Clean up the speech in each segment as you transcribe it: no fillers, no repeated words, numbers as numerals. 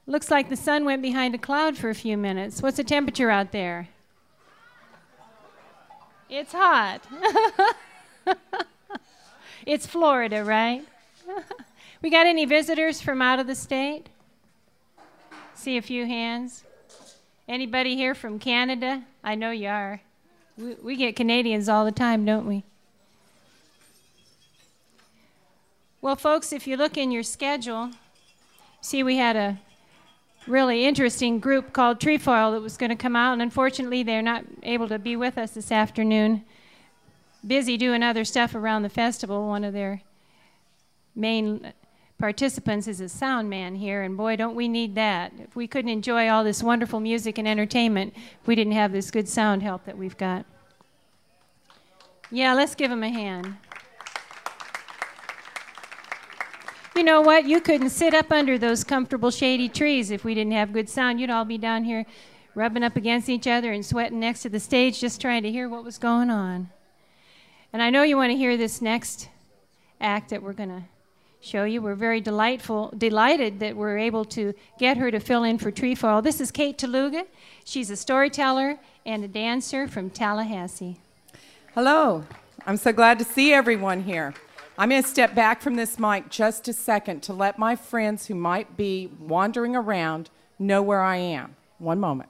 Looks like the sun went behind a cloud for a few minutes. What's the temperature out there? It's hot. It's Florida, right? We got any visitors from out of the state? See a few hands. Anybody here from Canada? I know you are. We get Canadians all the time, don't we? Well, folks, if you look in your schedule, see we had a really interesting group called Trefoil that was going to come out, and unfortunately they're not able to be with us this afternoon. Busy doing other stuff around the festival. One of their main participants is a sound man here, and boy, don't we need that. If we couldn't enjoy all this wonderful music and entertainment if we didn't have this good sound help that we've got. Yeah, let's give them a hand. You know what? You couldn't sit up under those comfortable shady trees if we didn't have good sound. You'd all be down here rubbing up against each other and sweating next to the stage just trying to hear what was going on. And I know you want to hear this next act that we're going to show you. We're very delighted that we're able to get her to fill in for Trefoil. This is Kate Taluga. She's a storyteller and a dancer from Tallahassee. Hello. I'm so glad to see everyone here. I'm going to step back from this mic just a second to let my friends who might be wandering around know where I am. One moment.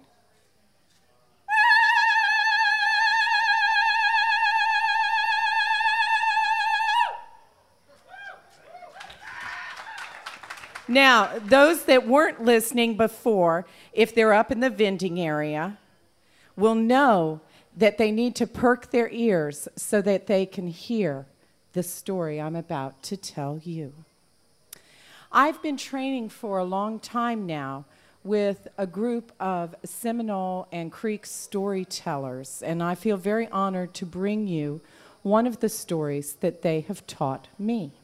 Now, those that weren't listening before, if they're up in the vending area, will know that they need to perk their ears so that they can hear the story I'm about to tell you. I've been training for a long time now with a group of Seminole and Creek storytellers, and I feel very honored to bring you one of the stories that they have taught me.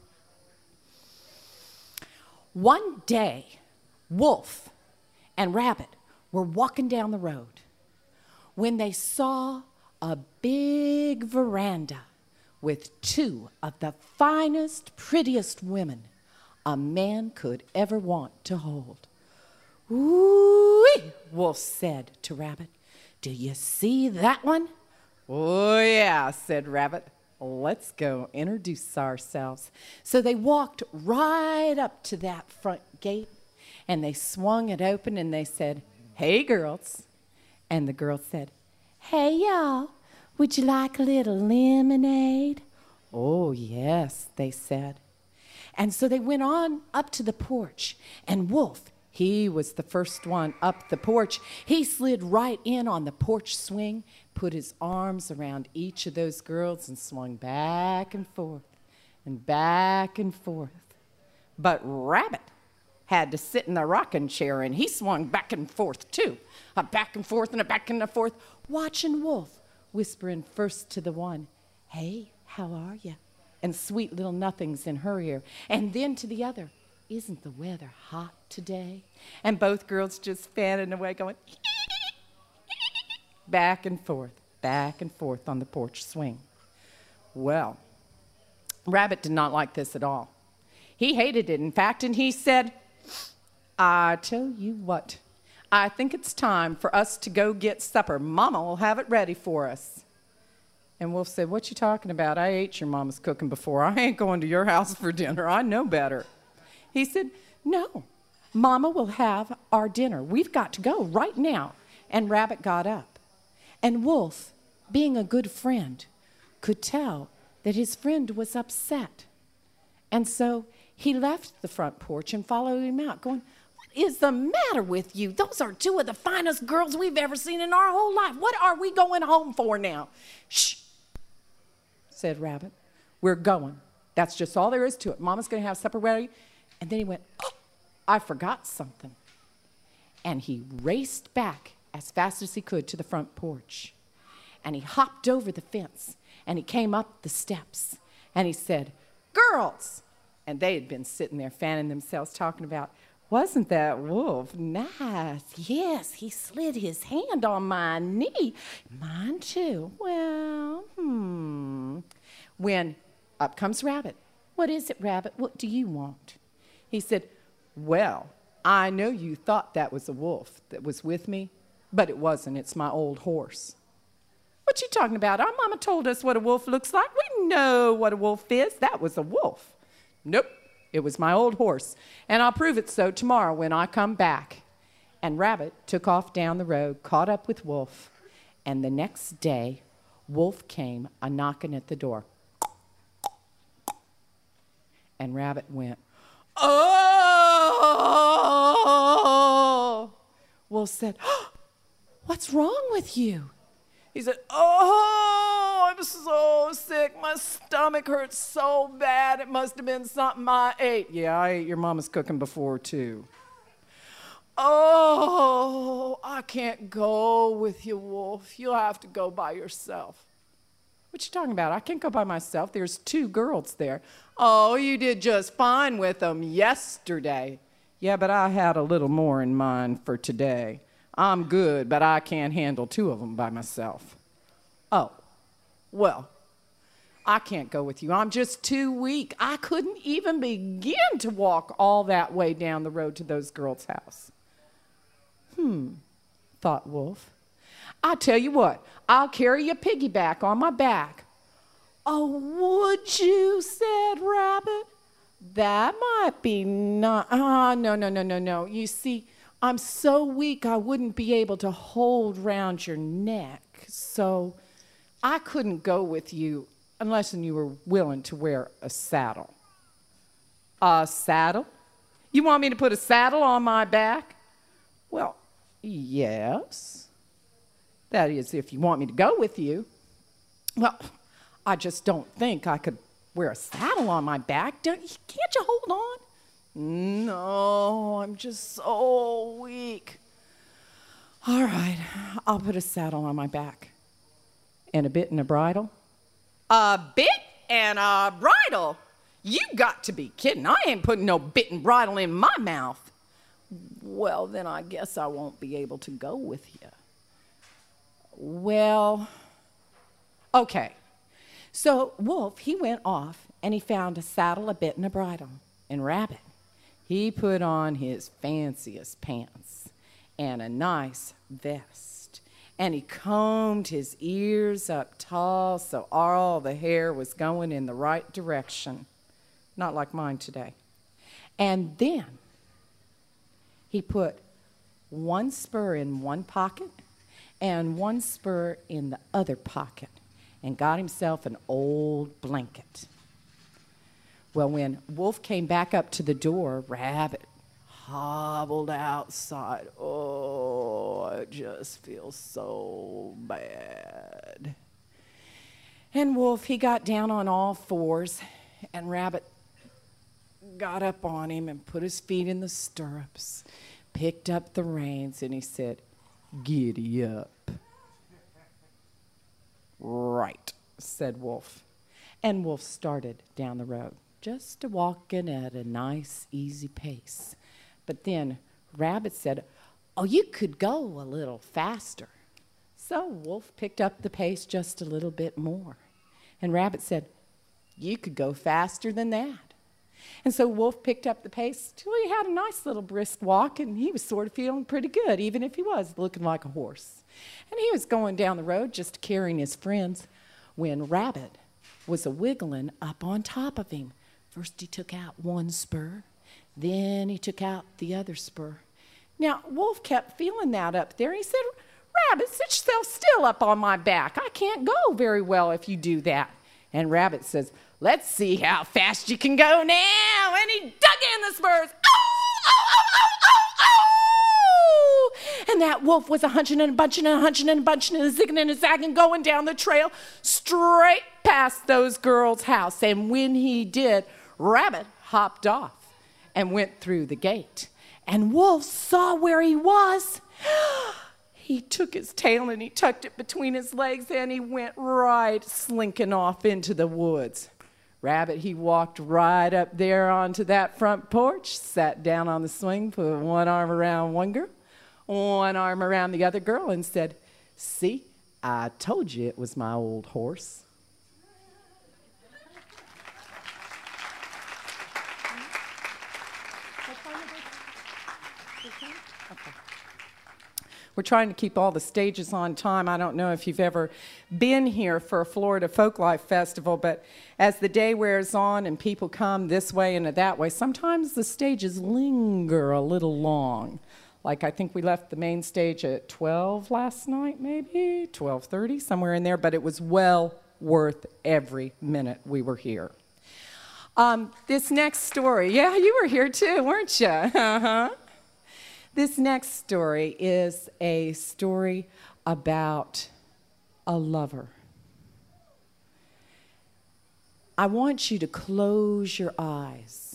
One day, Wolf and Rabbit were walking down the road when they saw a big veranda with two of the finest, prettiest women a man could ever want to hold. "Ooh-wee," Wolf said to Rabbit. "Do you see that one?" "Oh, yeah," said Rabbit. "Let's go introduce ourselves." So they walked right up to that front gate, and they swung it open, and they said, "Hey, girls." And the girls said, "Hey, y'all. Would you like a little lemonade?" "Oh, yes," they said. And so they went on up to the porch, and Wolf, he was the first one up the porch. He slid right in on the porch swing, put his arms around each of those girls, and swung back and forth and back and forth. But Rabbit had to sit in the rocking chair, and he swung back and forth, too. A back and forth and a back and a forth, watching Wolf, whispering first to the one, "Hey, how are you?" and sweet little nothings in her ear. And then to the other, "Isn't the weather hot today?" And both girls just fanning away going, back and forth on the porch swing. Well, Rabbit did not like this at all. He hated it, in fact, and he said, "I tell you what, I think it's time for us to go get supper. Mama will have it ready for us." And Wolf said, "What you talking about? I ate your mama's cooking before. I ain't going to your house for dinner. I know better." He said, "No, Mama will have our dinner. We've got to go right now." And Rabbit got up. And Wolf, being a good friend, could tell that his friend was upset. And so he left the front porch and followed him out, going, "What is the matter with you? Those are two of the finest girls we've ever seen in our whole life. What are we going home for now?" "Shh," said Rabbit. "We're going. That's just all there is to it. Mama's going to have supper ready." And then he went, "Oh, I forgot something." And he raced back as fast as he could to the front porch. And he hopped over the fence, and he came up the steps, and he said, "Girls!" And they had been sitting there fanning themselves, talking about, "Wasn't that Wolf nice? Yes, he slid his hand on my knee. Mine too. Well, When up comes Rabbit. "What is it, Rabbit? What do you want?" He said, "Well, I know you thought that was a wolf that was with me, but it wasn't. It's my old horse. What you talking about? Our mama told us what a wolf looks like. We know what a wolf is. That was a wolf. Nope, it was my old horse. And I'll prove it so tomorrow when I come back. And Rabbit took off down the road, caught up with Wolf. And the next day, Wolf came a-knocking at the door. And Rabbit went, "Oh!" Wolf said, "What's wrong with you?" He said, "Oh, I'm so sick. My stomach hurts so bad. It must have been something I ate." "Yeah, I ate your mama's cooking before, too." "Oh, I can't go with you, Wolf. You'll have to go by yourself." "What you talking about? I can't go by myself. There's 2 girls there." "Oh, you did just fine with them yesterday." "Yeah, but I had a little more in mind for today. I'm good, but I can't handle 2 of them by myself." "Oh, well, I can't go with you. I'm just too weak. I couldn't even begin to walk all that way down the road to those girls' house." Thought Wolf. "I tell you what, I'll carry your piggyback on my back." "Oh, would you?" said Rabbit. "That might be not. No. You see, I'm so weak I wouldn't be able to hold round your neck, so I couldn't go with you unless you were willing to wear a saddle." "A saddle? You want me to put a saddle on my back?" "Well, yes. That is, if you want me to go with you." "Well, I just don't think I could wear a saddle on my back. Can't you hold on?" "No, I'm just so weak." "All right, I'll put a saddle on my back." "And a bit and a bridle?" "A bit and a bridle? You got to be kidding. I ain't putting no bit and bridle in my mouth." "Well, then I guess I won't be able to go with you." "Well, okay." So Wolf, he went off and he found a saddle, a bit, and a bridle. And Rabbit, he put on his fanciest pants and a nice vest. And he combed his ears up tall so all the hair was going in the right direction. Not like mine today. And then he put 1 spur in one pocket and 1 spur in the other pocket and got himself an old blanket. Well, when Wolf came back up to the door, Rabbit hobbled outside. "Oh, I just feel so bad." And Wolf, he got down on all 4s, and Rabbit got up on him and put his feet in the stirrups, picked up the reins, and he said, "Giddy up." "Right," said Wolf. And Wolf started down the road, just walking at a nice, easy pace. But then Rabbit said, "Oh, you could go a little faster." So Wolf picked up the pace just a little bit more. And Rabbit said, "You could go faster than that." And so Wolf picked up the pace till he had a nice little brisk walk, and he was sort of feeling pretty good, even if he was looking like a horse. And he was going down the road just carrying his friends when Rabbit was a-wiggling up on top of him. First he took out 1 spur, then he took out the other spur. Now, Wolf kept feeling that up there, and he said, "Rabbit, sit yourself still up on my back. I can't go very well if you do that." And Rabbit says, "Let's see how fast you can go now." And he dug in the spurs. Oh! And that Wolf was a-hunching and a-bunching and a-hunching and a-bunching and a-zigging and a-zagging going down the trail straight past those girls' house. And when he did, Rabbit hopped off and went through the gate. And Wolf saw where he was. He took his tail and he tucked it between his legs and he went right slinking off into the woods. Rabbit, he walked right up there onto that front porch, sat down on the swing, put 1 arm around one girl, 1 arm around the other girl, and said, "See, I told you it was my old horse." Okay. We're trying to keep all the stages on time. I don't know if you've ever been here for a Florida Folklife Festival, but as the day wears on and people come this way and that way, sometimes the stages linger a little long. Like I think we left the main stage at 12 last night, maybe 12:30, somewhere in there, but it was well worth every minute we were here. This next story, yeah, you were here too, weren't you? Uh-huh. This next story is a story about a lover. I want you to close your eyes,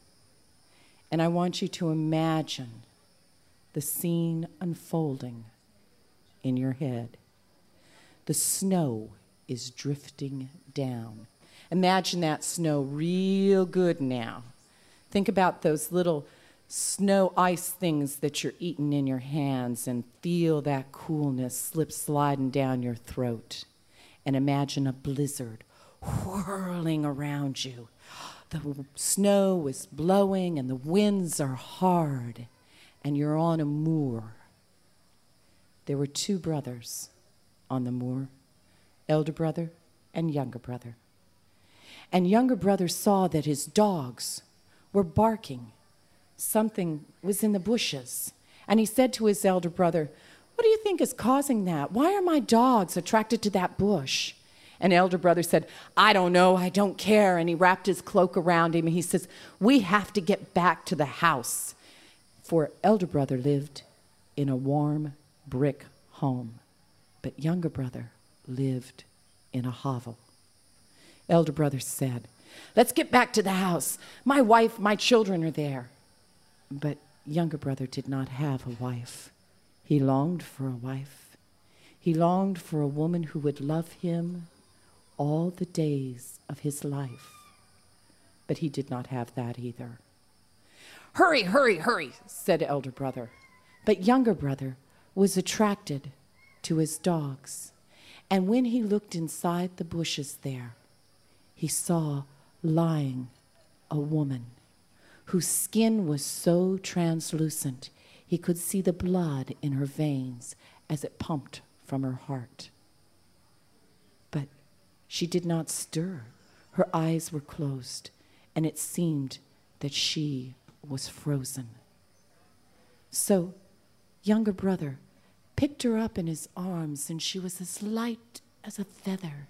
and I want you to imagine the scene unfolding in your head. The snow is drifting down. Imagine that snow real good now. Think about those little snow ice things that you're eating in your hands and feel that coolness slip sliding down your throat. And imagine a blizzard whirling around you. The snow is blowing and the winds are hard, and you're on a moor. There were two brothers on the moor, elder brother and younger brother. And younger brother saw that his dogs were barking. Something was in the bushes. And he said to his elder brother, "What do you think is causing that? Why are my dogs attracted to that bush?" And elder brother said, "I don't know, I don't care." And he wrapped his cloak around him and he says, "We have to get back to the house." For elder brother lived in a warm brick home, but younger brother lived in a hovel. Elder brother said, "Let's get back to the house. My wife, my children are there." But younger brother did not have a wife. He longed for a wife. He longed for a woman who would love him all the days of his life. But he did not have that either. "Hurry, hurry, hurry," said elder brother. But younger brother was attracted to his dogs. And when he looked inside the bushes there, he saw lying a woman whose skin was so translucent he could see the blood in her veins as it pumped from her heart. But she did not stir. Her eyes were closed, and it seemed that she was frozen. So younger brother picked her up in his arms, and she was as light as a feather.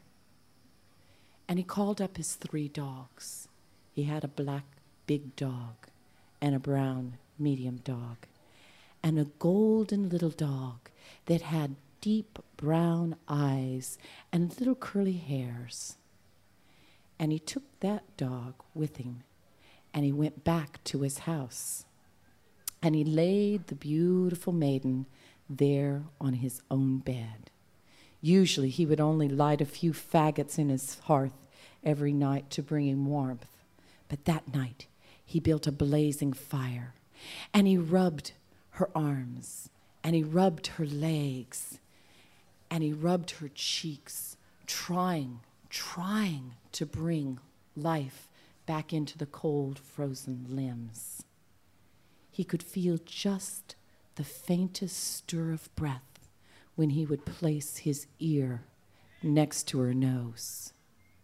And he called up his 3 dogs. He had a black big dog, and a brown medium dog, and a golden little dog that had deep brown eyes and little curly hairs. And he took that dog with him, and he went back to his house. And he laid the beautiful maiden there on his own bed. Usually he would only light a few faggots in his hearth every night to bring him warmth. But that night he built a blazing fire, and he rubbed her arms, and he rubbed her legs, and he rubbed her cheeks, trying to bring life back into the cold, frozen limbs. He could feel just the faintest stir of breath when he would place his ear next to her nose.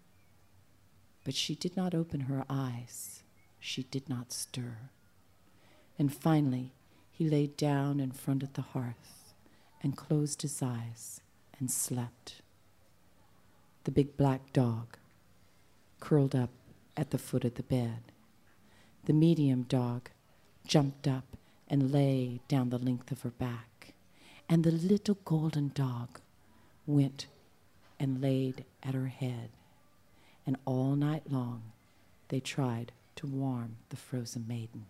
But she did not open her eyes. She did not stir. And finally, he laid down in front of the hearth and closed his eyes and slept. The big black dog curled up at the foot of the bed. The medium dog jumped up and lay down the length of her back. And the little golden dog went and laid at her head. And all night long, they tried to warm the frozen maiden.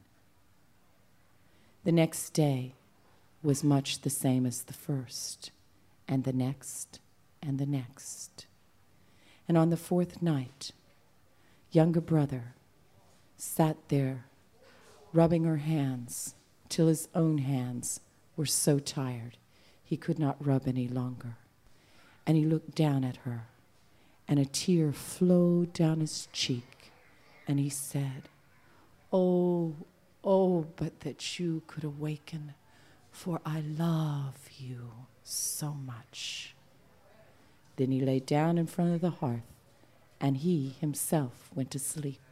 The next day was much the same as the first, and the next, and the next. And on the 4th night, younger brother sat there rubbing her hands till his own hands were so tired he could not rub any longer. And he looked down at her, and a tear flowed down his cheek, and he said, "Oh, Oh, but that you could awaken, for I love you so much. Then he lay down in front of the hearth, and he himself went to sleep.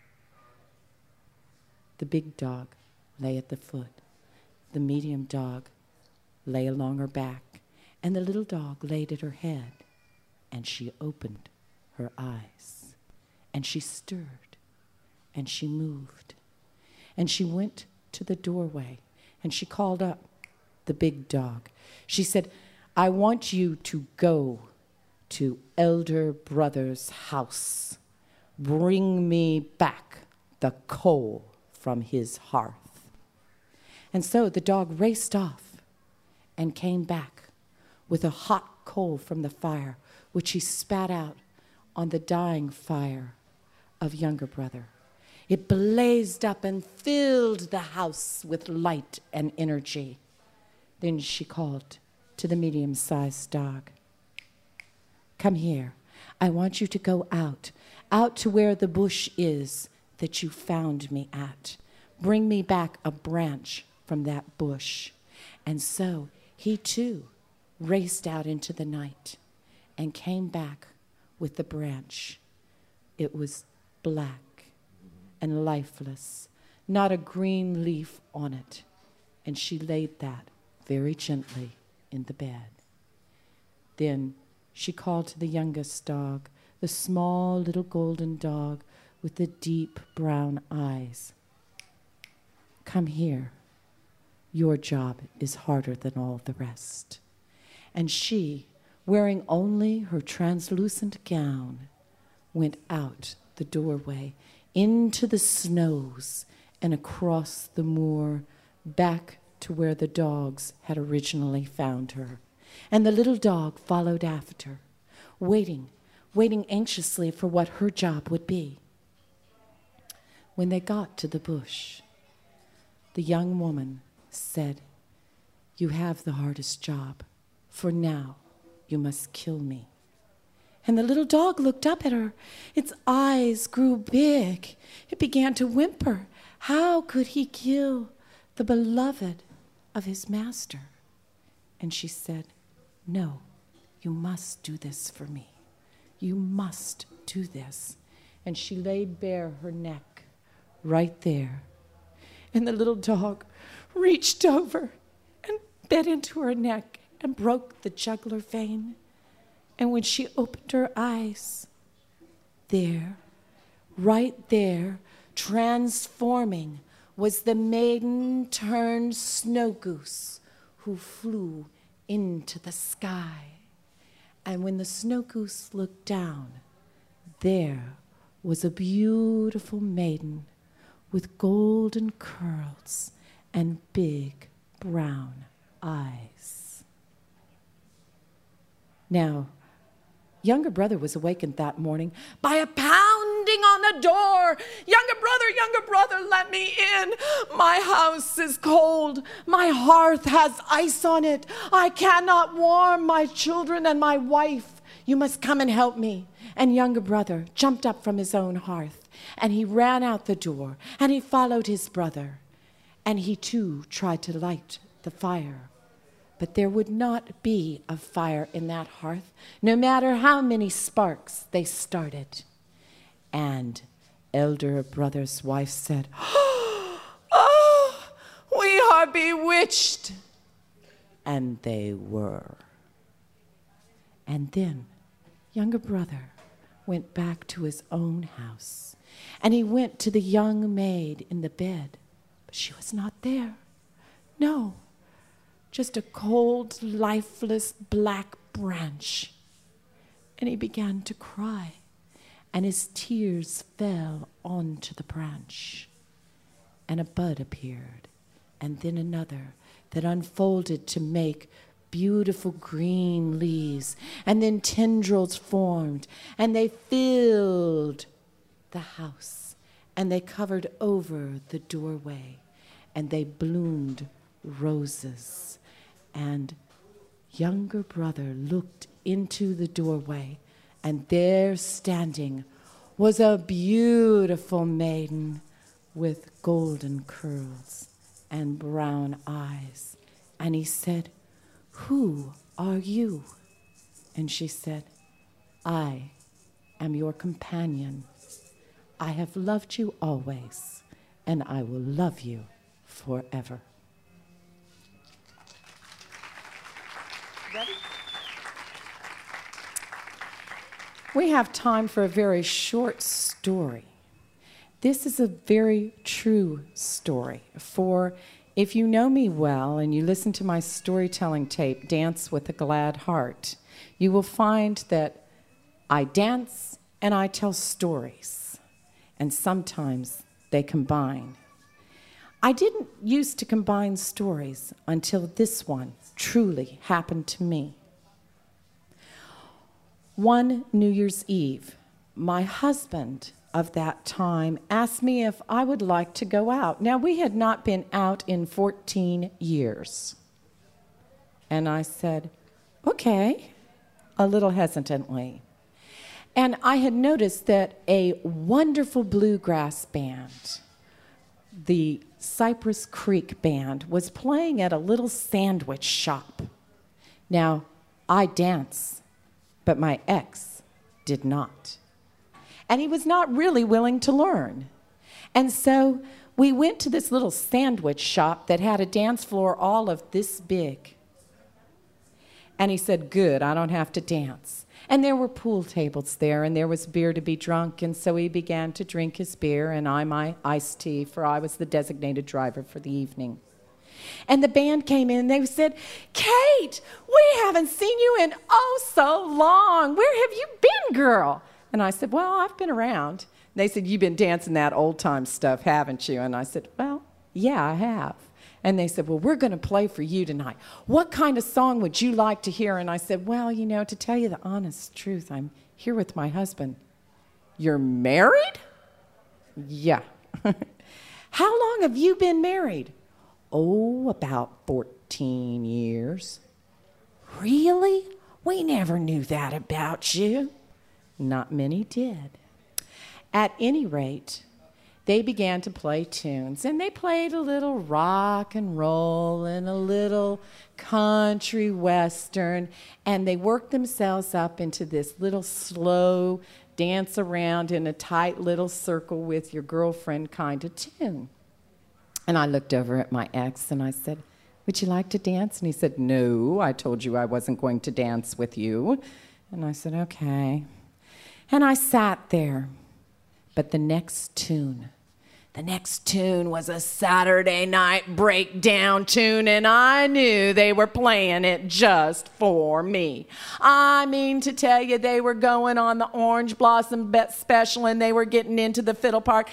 The big dog lay at the foot. The medium dog lay along her back, and the little dog laid at her head. And she opened her eyes, and she stirred, and she moved. And she went to the doorway, and she called up the big dog. She said, I want you to go to Elder Brother's house. Bring me back the coal from his hearth. And so the dog raced off and came back with a hot coal from the fire, which he spat out on the dying fire of younger brother. It blazed up and filled the house with light and energy. Then she called to the medium-sized dog. Come here. I want you to go out to where the bush is that you found me at. Bring me back a branch from that bush. And so he too raced out into the night and came back with the branch. It was black and lifeless, not a green leaf on it. And she laid that very gently in the bed. Then she called to the youngest dog, the small little golden dog with the deep brown eyes. Come here. Your job is harder than all the rest. And she, wearing only her translucent gown, went out the doorway into the snows and across the moor back to where the dogs had originally found her. And the little dog followed after, waiting anxiously for what her job would be. When they got to the bush, the young woman said, You have the hardest job. For now, you must kill me. And the little dog looked up at her. Its eyes grew big. It began to whimper. How could he kill the beloved of his master? And she said, No, you must do this for me. You must do this. And she laid bare her neck right there. And the little dog reached over and bit into her neck and broke the jugular vein. And when she opened her eyes, there, right there, transforming, was the maiden turned snow goose who flew into the sky. And when the snow goose looked down, there was a beautiful maiden with golden curls and big brown eyes. Now, younger brother was awakened that morning by a pounding on the door. Younger brother, let me in. My house is cold. My hearth has ice on it. I cannot warm my children and my wife. You must come and help me. And younger brother jumped up from his own hearth, and he ran out the door, and he followed his brother. And he too tried to light the fire. But there would not be a fire in that hearth, no matter how many sparks they started. And elder brother's wife said, Oh, we are bewitched. And they were. And then younger brother went back to his own house, and he went to the young maid in the bed, but she was not there. No. Just a cold, lifeless black branch. And he began to cry, and his tears fell onto the branch. And a bud appeared, and then another that unfolded to make beautiful green leaves, and then tendrils formed, and they filled the house, and they covered over the doorway, and they bloomed roses. And younger brother looked into the doorway, and there standing was a beautiful maiden with golden curls and brown eyes. And he said, "Who are you?" And she said, "I am your companion. I have loved you always, and I will love you forever." Ready? We have time for a very short story. This is a very true story. For if you know me well and you listen to my storytelling tape, Dance with a Glad Heart, you will find that I dance and I tell stories, and sometimes they combine. I didn't used to combine stories until this one truly happened to me. One New Year's Eve, my husband of that time asked me if I would like to go out. Now, we had not been out in 14 years. And I said, "Okay," a little hesitantly. And I had noticed that a wonderful bluegrass band, the Cypress Creek Band, was playing at a little sandwich shop. Now, I dance, but my ex did not. And he was not really willing to learn. And so we went to this little sandwich shop that had a dance floor all of this big. And he said, "Good, I don't have to dance." And there were pool tables there, and there was beer to be drunk, and so he began to drink his beer, and I my iced tea, for I was the designated driver for the evening. And the band came in, and they said, "Kate, we haven't seen you in oh so long. Where have you been, girl?" And I said, "Well, I've been around." They said, "You've been dancing that old-time stuff, haven't you?" And I said, "Well, yeah, I have." And they said, "Well, we're going to play for you tonight. What kind of song would you like to hear?" And I said, "Well, you know, to tell you the honest truth, I'm here with my husband." "You're married?" "Yeah." "How long have you been married?" "Oh, about 14 years. "Really? We never knew that about you." Not many did. At any rate, they began to play tunes, and they played a little rock and roll and a little country western, and they worked themselves up into this little slow dance around in a tight little circle with your girlfriend kind of tune. And I looked over at my ex and I said, "Would you like to dance?" And he said, "No, I told you I wasn't going to dance with you." And I said, "Okay." And I sat there. But the next tune was a Saturday night breakdown tune, and I knew they were playing it just for me. I mean to tell you, they were going on the Orange Blossom Special, and they were getting into the fiddle part.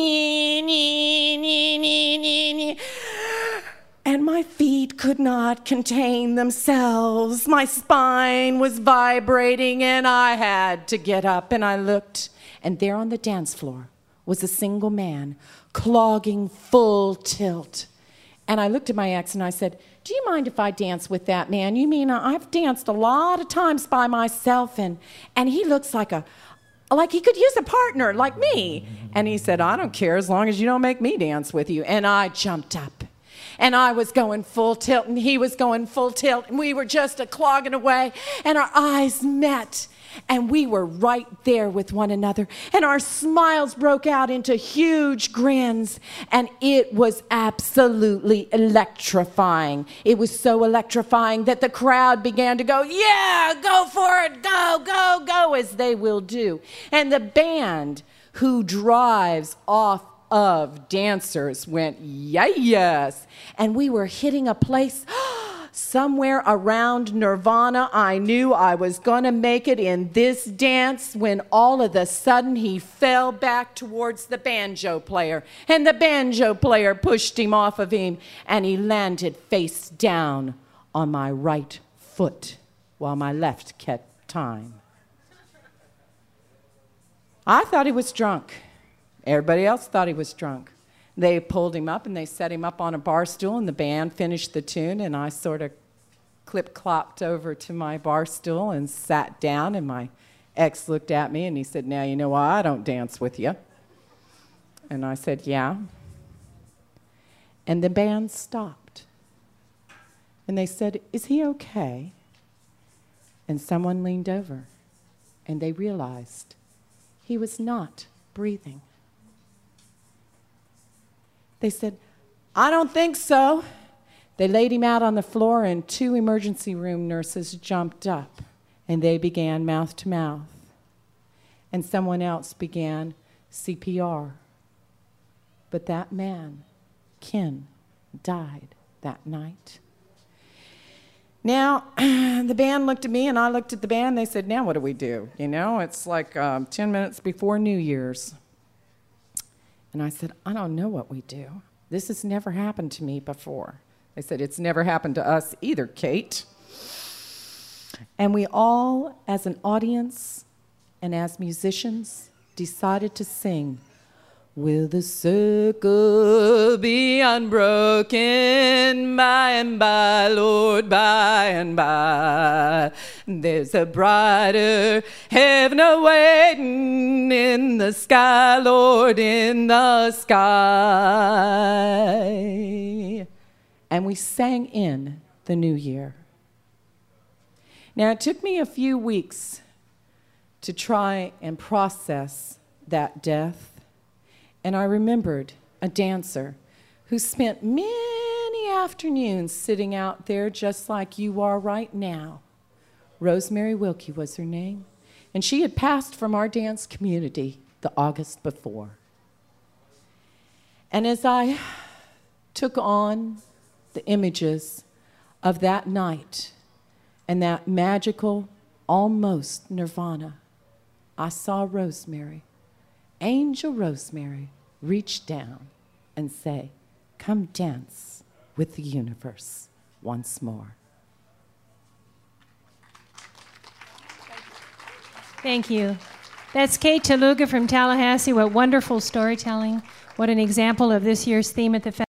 And my feet could not contain themselves. My spine was vibrating, and I had to get up, and I looked, and there on the dance floor was a single man clogging full tilt. And I looked at my ex and I said, "Do you mind if I dance with that man? You mean I've danced a lot of times by myself, and he looks like he could use a partner like me." And he said, "I don't care as long as you don't make me dance with you." And I jumped up. And I was going full tilt, and he was going full tilt, and we were just clogging away, and our eyes met, and we were right there with one another, and our smiles broke out into huge grins, and it was absolutely electrifying. It was so electrifying that the crowd began to go, "Yeah, go for it, go, go, go," as they will do. And the band who drives off of dancers went, "Yes." And we were hitting a place somewhere around Nirvana. I knew I was going to make it in this dance when all of a sudden he fell back towards the banjo player. And the banjo player pushed him off of him, and he landed face down on my right foot while my left kept time. I thought he was drunk. Everybody else thought he was drunk. They pulled him up and they set him up on a bar stool, and the band finished the tune, and I sort of clip-clopped over to my bar stool and sat down, and my ex looked at me and he said, "Now you know why I don't dance with you." And I said, "Yeah." And the band stopped. And they said, "Is he okay?" And someone leaned over, and they realized he was not breathing. They said, "I don't think so." They laid him out on the floor, and 2 emergency room nurses jumped up, and they began mouth to mouth. And someone else began CPR. But that man, Ken, died that night. Now, the band looked at me, and I looked at the band. They said, "Now what do we do?" You know, it's like 10 minutes before New Year's. And I said, "I don't know what we do. This has never happened to me before." They said, "It's never happened to us either, Kate." And we all, as an audience and as musicians, decided to sing, "Will the circle be unbroken by and by, Lord, by and by? There's a brighter heaven awaiting in the sky, Lord, in the sky." And we sang in the new year. Now, it took me a few weeks to try and process that death. And I remembered a dancer who spent many afternoons sitting out there just like you are right now. Rosemary Wilkie was her name. And she had passed from our dance community the August before. And as I took on the images of that night and that magical, almost nirvana, I saw Rosemary, Angel Rosemary, reach down and say, "Come dance with the universe once more." Thank you. That's Kate Taluga from Tallahassee. What wonderful storytelling. What an example of this year's theme at the festival.